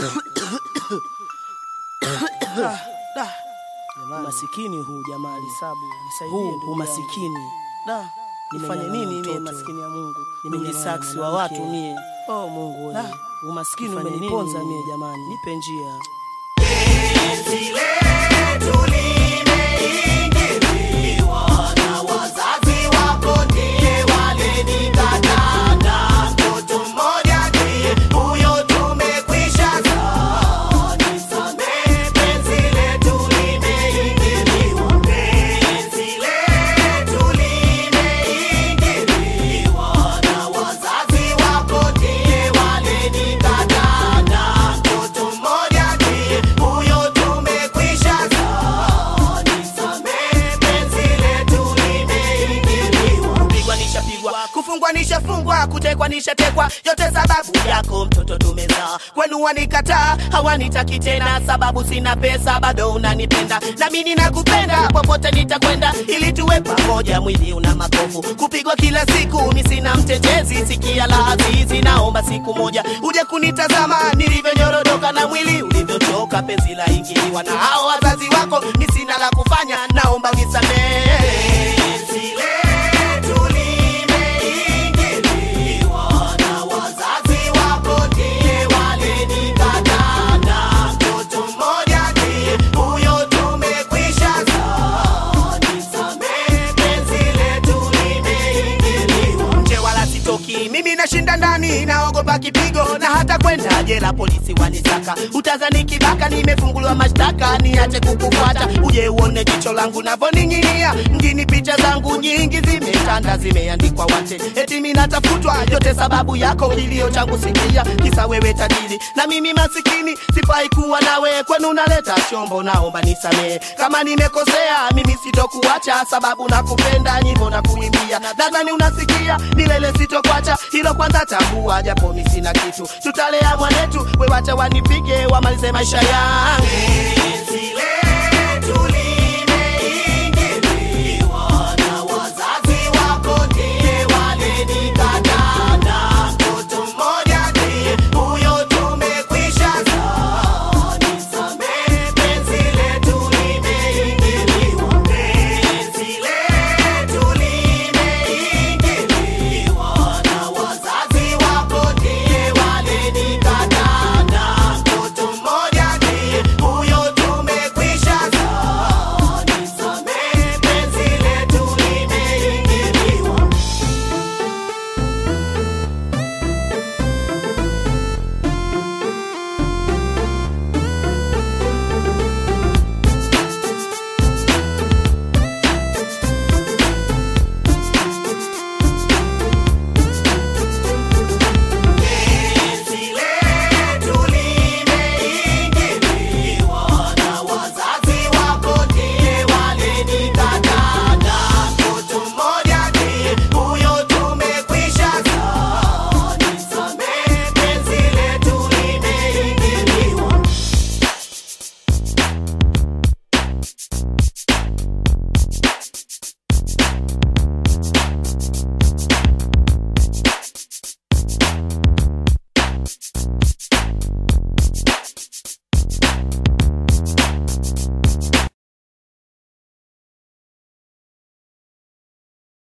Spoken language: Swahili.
Masikini huu jamaa alisabu, nisaidie masikini. Nifanye nini mimi maskini ya Mungu? Nimejisaksi wa watu mie. Oh Mungu wewe. Umaskini umeniponza mie jamani. Nipe njia. Kufungwa nishafungwa, kutekwa nishatekwa, yote sababu yako mtoto tumezaa. Kwenu wanikataa, hawanitaki tena, sababu sina pesa, bado unanipenda. Na mimi nakupenda, popote nitakwenda, ili tuwe pamoja, mwili una makovu. Kupigwa kila siku, mimi sina mtetezi, sikia la azizi, naomba siku moja uje kunitazama, nilivyonyorodoka na mwili ulivyochoka, penzi la ingiliwa na hao wazazi wako, mimi sina la kufanya, naomba unisamehe. Mimi nashinda ndani, naogopa kipigo, na hata kwenda jela polisi wanisaka. Utazani kibaka, nimefunguliwa mashtaka, niache kukufuata, uje uone jicho langu navyoninginia. Mjini picha zangu nyingi zimetanda, zimeandikwa wate, eti mimi natafutwa, yote sababu yako, kilio changu sikia, kisa wewe tajiri na mimi masikini, sifai kuwa nawe, kwenu unaleta shombo, naomba nisamehe. Kama nimekosea, mimi sitokuacha, sababu nakupenda, nyimbo nakuimbia, nadhani unasikia, milele sitokuacha. Hilo kwanza tambua, japo mimi sina kitu, tutalea mwanetu, wewe wacha wanipige, wamalize maisha yangu.